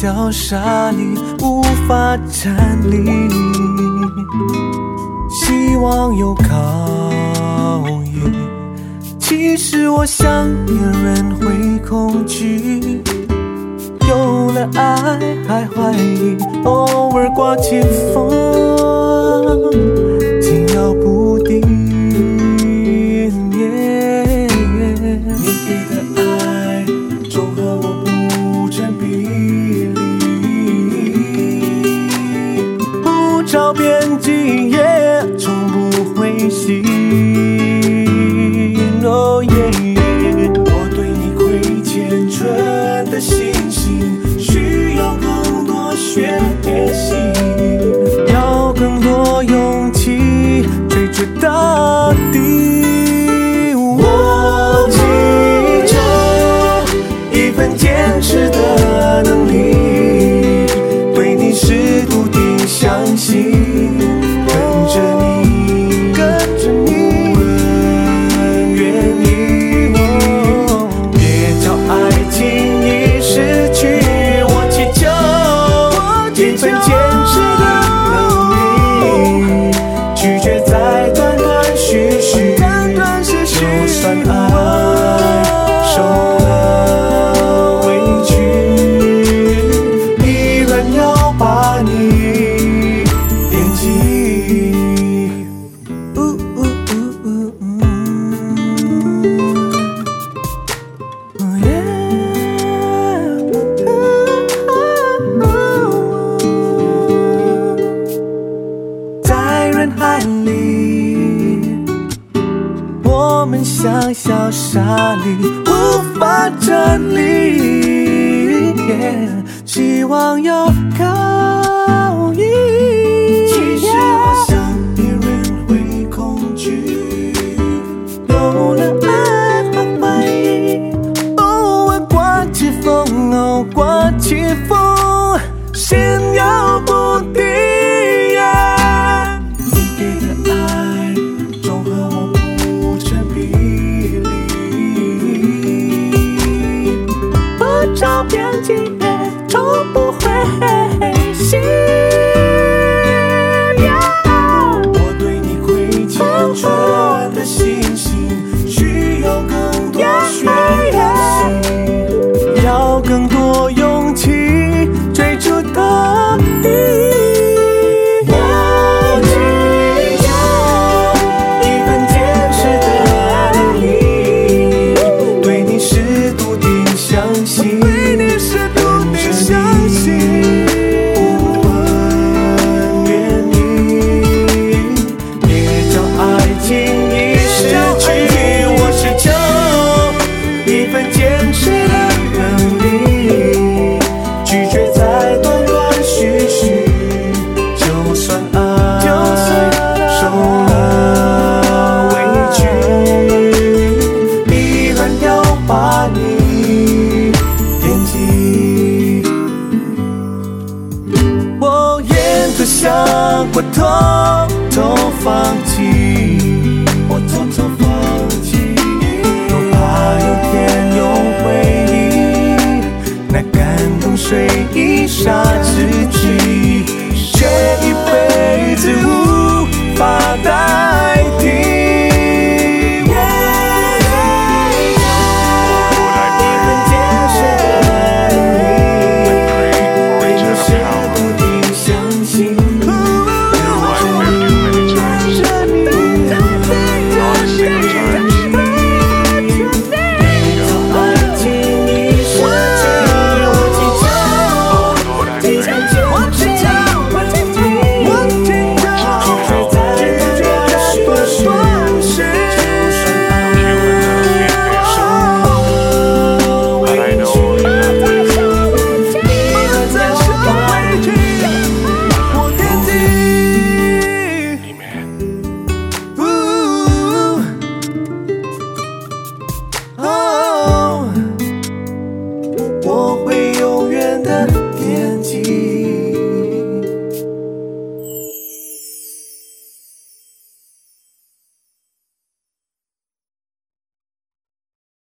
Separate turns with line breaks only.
小沙砾无法站立，希望有靠依。其实我想别人会恐惧，有了爱还怀疑，偶尔刮起风，紧咬不定。你给的爱总和我不成比例，不着边际也从不灰心。哦耶，我对你亏欠纯的信心，需要更多学习，要更多勇气追逐到底。我祈求一份坚持的能力，对你是笃定相信，跟着你，跟着你。我们像小沙砾无法站立，希望有靠依。其实我想别人会恐惧，有了爱和怀疑，偶尔刮起风，哦，刮起风，先要不定。照边际也从不灰心，我对你亏欠纯的信心，需要更多学习，要更多勇气追逐到底。我祈求一份坚持的能力，对你是笃定相信，想过偷偷放弃，我偷偷放弃，都怕有天又回忆那感动水一霎之际，却一辈子无法代替。我会